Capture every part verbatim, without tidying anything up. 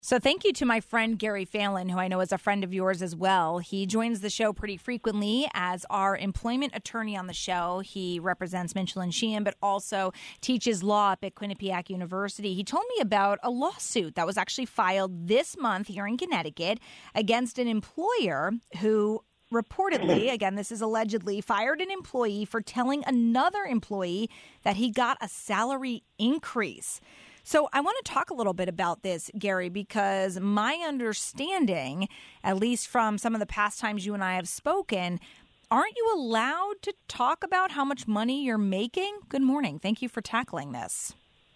So thank you to my friend Gary Phelan, who I know is a friend of yours as well. He joins the show pretty frequently as our employment attorney on the show. He represents Minshall and Sheehan, but also teaches law up at Quinnipiac University. He told me about a lawsuit that was actually filed this month here in Connecticut against an employer who reportedly, again, this is allegedly, fired an employee for telling another employee that he got a salary increase. So I want to talk a little bit about this, Gary, because my understanding, at least from some of the past times you and I have spoken, aren't you allowed to talk about how much money you're making? Good morning. Thank you for tackling this.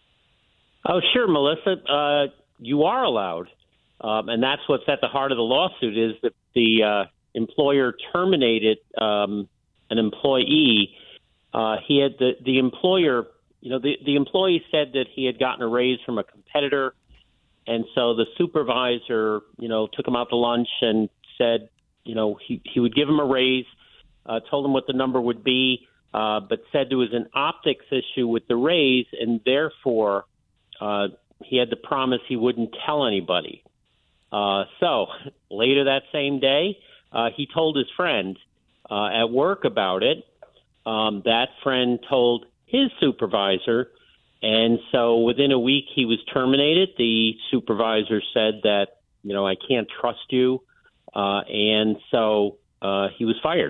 Oh, sure, Melissa. Uh, you are allowed. Um, and that's what's at the heart of the lawsuit is that the uh, employer terminated um, an employee. Uh, he had the, the employer You know, the, the employee said that he had gotten a raise from a competitor, and so the supervisor, you know, took him out to lunch and said, you know, he, he would give him a raise, uh, told him what the number would be, uh, but said there was an optics issue with the raise, and therefore uh, he had to promise he wouldn't tell anybody. Uh, so later that same day, uh, he told his friend uh, at work about it. Um, that friend told his supervisor, and so within a week he was terminated. The supervisor said that, you know, I can't trust you, uh, and so uh, he was fired.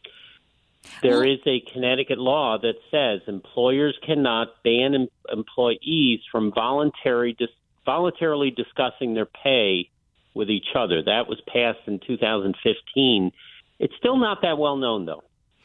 There is a Connecticut law that says employers cannot ban em- employees from voluntary dis- voluntarily discussing their pay with each other. That was passed in two thousand fifteen. It's still not that well known, though.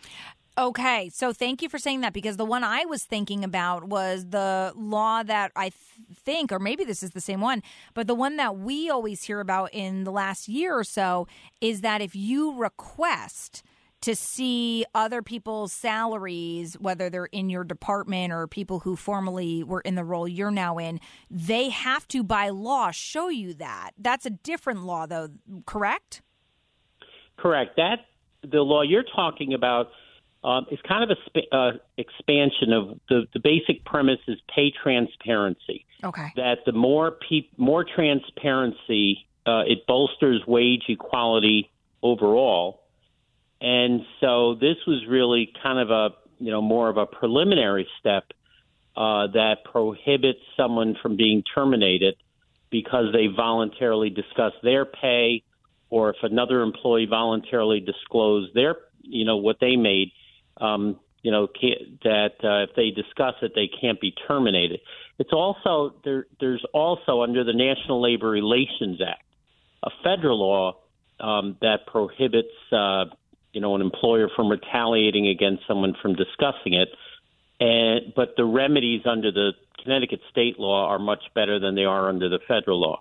Okay, so thank you for saying that, because the one I was thinking about was the law that I th- think, or maybe this is the same one, but the one that we always hear about in the last year or so is that if you request to see other people's salaries, whether they're in your department or people who formerly were in the role you're now in, they have to, by law, show you that. That's a different law, though, correct? Correct. That the law you're talking about Um, it's kind of a sp- uh, expansion of the, the basic premise is pay transparency. Okay. That the more pe- more transparency, uh, it bolsters wage equality overall. And so this was really kind of a, you know, more of a preliminary step uh, that prohibits someone from being terminated because they voluntarily discuss their pay, or if another employee voluntarily disclosed their, you know, what they made. Um, you know, that uh, if they discuss it, they can't be terminated. It's also there. There's also under the National Labor Relations Act, a federal law um, that prohibits, uh, you know, an employer from retaliating against someone from discussing it. And but the remedies under the Connecticut state law are much better than they are under the federal law.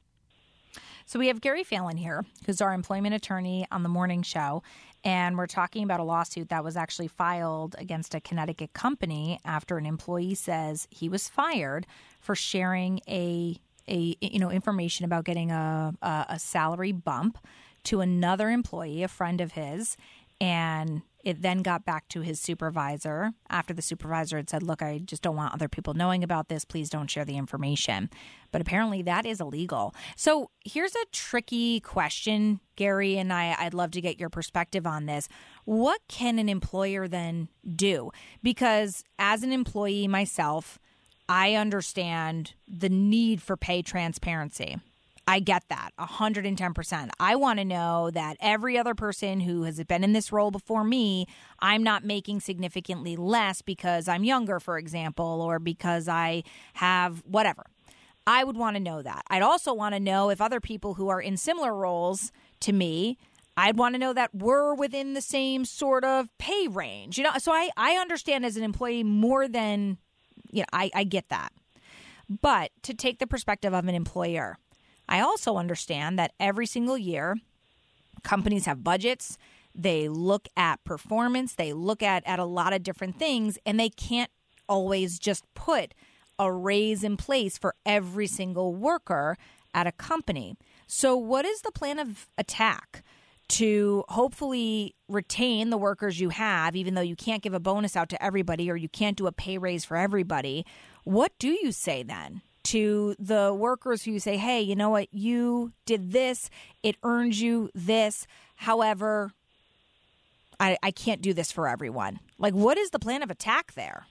So we have Gary Phelan here, who's our employment attorney on the morning show, and we're talking about a lawsuit that was actually filed against a Connecticut company after an employee says he was fired for sharing a a you know information about getting a a, a salary bump to another employee, a friend of his, and it then got back to his supervisor after the supervisor had said, look, I just don't want other people knowing about this. Please don't share the information. But apparently that is illegal. So here's a tricky question, Gary, and I, I'd love to get your perspective on this. What can an employer then do? Because as an employee myself, I understand the need for pay transparency. I get that, one hundred ten percent. I want to know that every other person who has been in this role before me, I'm not making significantly less because I'm younger, for example, or because I have whatever. I would want to know that. I'd also want to know if other people who are in similar roles to me, I'd want to know that we're within the same sort of pay range. You know, so I, I understand as an employee more than, you know, I, I get that. But to take the perspective of an employer, I also understand that every single year, companies have budgets, they look at performance, they look at, at a lot of different things, and they can't always just put a raise in place for every single worker at a company. So what is the plan of attack to hopefully retain the workers you have, even though you can't give a bonus out to everybody or you can't do a pay raise for everybody? What do you say then? to the workers who say, hey, you know what, you did this, it earned you this. However, I, I can't do this for everyone. Like, what is the plan of attack there?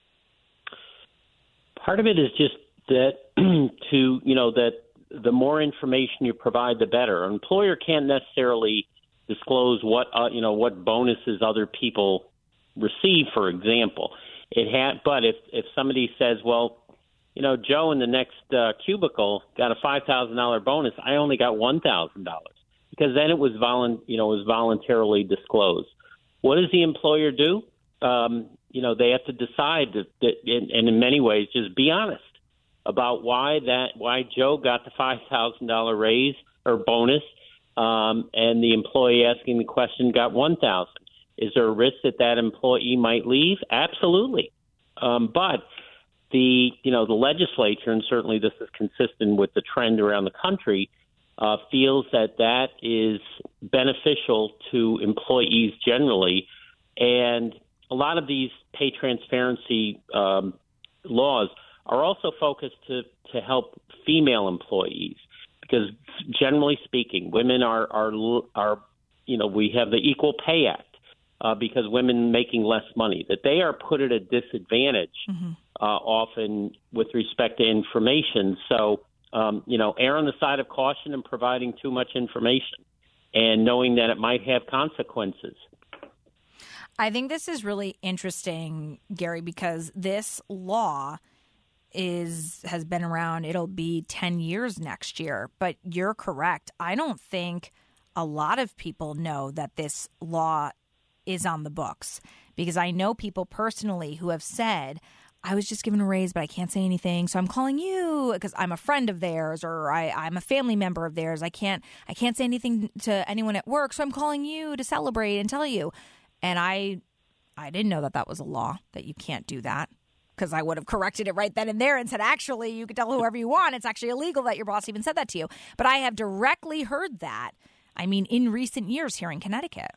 Part of it is just that to, you know, that the more information you provide, the better. An employer can't necessarily disclose what, uh, you know, what bonuses other people receive, for example. It ha- but if, if somebody says, well, you know, Joe in the next uh, cubicle got a five thousand dollars bonus, I only got one thousand dollars, because then it was volu- you know, it was voluntarily disclosed. What does the employer do? Um, you know, they have to decide that, that and, and in many ways, just be honest about why that why Joe got the five thousand dollars raise or bonus, um, and the employee asking the question got one thousand dollars. Is there a risk that that employee might leave? Absolutely. Um, but the you know the legislature, and certainly this is consistent with the trend around the country, uh, feels that that is beneficial to employees generally, and a lot of these pay transparency um, laws are also focused to to help female employees, because generally speaking, women are are are you know we have the Equal Pay Act. Uh, because women making less money, that they are put at a disadvantage mm-hmm. uh, often with respect to information. So, um, you know, err on the side of caution in providing too much information and knowing that it might have consequences. I think this is really interesting, Gary, because this law is has been around. It'll be ten years next year. But you're correct. I don't think a lot of people know that this law is on the books, because I know people personally who have said, I was just given a raise, but I can't say anything, so I'm calling you because I'm a friend of theirs, or I, I'm a family member of theirs. I can't I can't say anything to anyone at work, so I'm calling you to celebrate and tell you. And I I didn't know that that was a law, that you can't do that, because I would have corrected it right then and there and said, actually, you can tell whoever you want. It's actually illegal that your boss even said that to you. But I have directly heard that, I mean, in recent years here in Connecticut.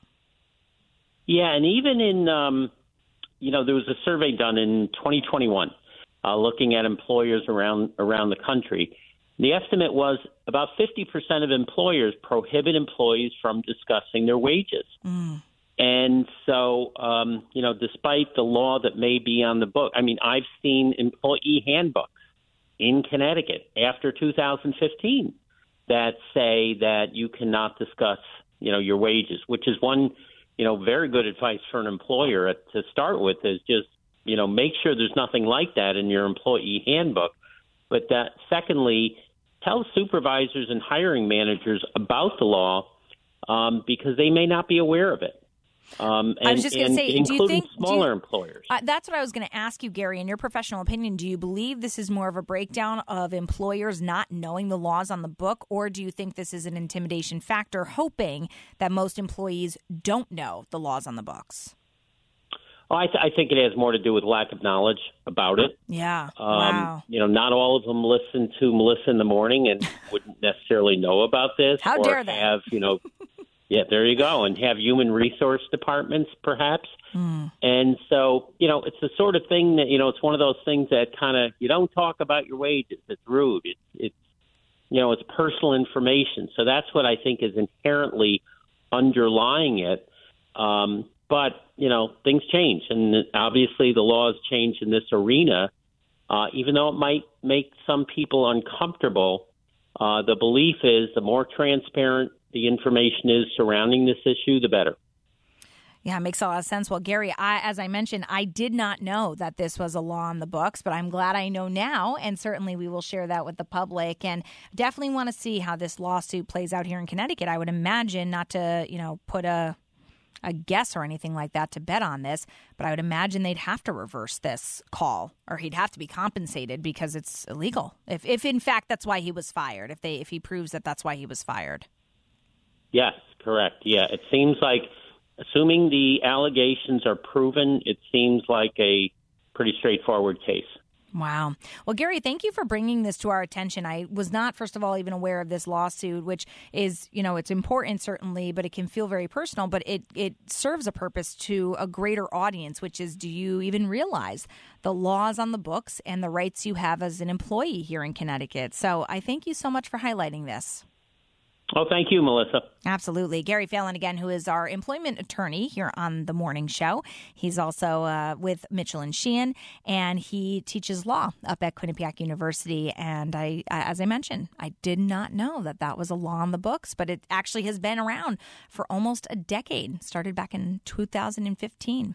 Yeah, and even in, um, you know, there was a survey done in twenty twenty-one uh, looking at employers around around the country. The estimate was about fifty percent of employers prohibit employees from discussing their wages. Mm. And so, um, you know, despite the law that may be on the book, I mean, I've seen employee handbooks in Connecticut after two thousand fifteen that say that you cannot discuss, you know, your wages, which is one you know, very good advice for an employer at, to start with is just, you know, make sure there's nothing like that in your employee handbook. But that, secondly, tell supervisors and hiring managers about the law um, because they may not be aware of it. Um, and, I was just going to say, do you think smaller do you, employers? Uh, that's what I was going to ask you, Gary. In your professional opinion, do you believe this is more of a breakdown of employers not knowing the laws on the book, or do you think this is an intimidation factor, hoping that most employees don't know the laws on the books? Oh, I, th- I think it has more to do with lack of knowledge about it. Yeah. Um, wow. You know, not all of them listen to Melissa in the Morning and wouldn't necessarily know about this. How or dare they? Have, you know. Yeah, there you go. And have human resource departments, perhaps. Mm. And so, you know, it's the sort of thing that, you know, it's one of those things that kind of, you don't talk about your wages. It's rude. It's, it's, you know, it's personal information. So that's what I think is inherently underlying it. Um, but, you know, things change. And obviously the laws change in this arena. Uh, even though it might make some people uncomfortable, uh, the belief is the more transparent the information is surrounding this issue, the better. Yeah, it makes a lot of sense. Well, Gary, I, as I mentioned, I did not know that this was a law on the books, but I'm glad I know now, and certainly we will share that with the public, and definitely want to see how this lawsuit plays out here in Connecticut. I would imagine, not to, you know, put a a guess or anything like that to bet on this, but I would imagine they'd have to reverse this call, or he'd have to be compensated because it's illegal. If, if in fact, that's why he was fired, if they if he proves that that's why he was fired. Yes, correct. Yeah, it seems like, assuming the allegations are proven, it seems like a pretty straightforward case. Wow. Well, Gary, thank you for bringing this to our attention. I was not, first of all, even aware of this lawsuit, which is, you know, it's important, certainly, but it can feel very personal. But it, it serves a purpose to a greater audience, which is, do you even realize the laws on the books and the rights you have as an employee here in Connecticut? So I thank you so much for highlighting this. Oh, thank you, Melissa. Absolutely. Gary Phelan, again, who is our employment attorney here on the morning show. He's also uh, with Mitchell and Sheehan, and he teaches law up at Quinnipiac University. And I, as I mentioned, I did not know that that was a law on the books, but it actually has been around for almost a decade. Started back in two thousand fifteen.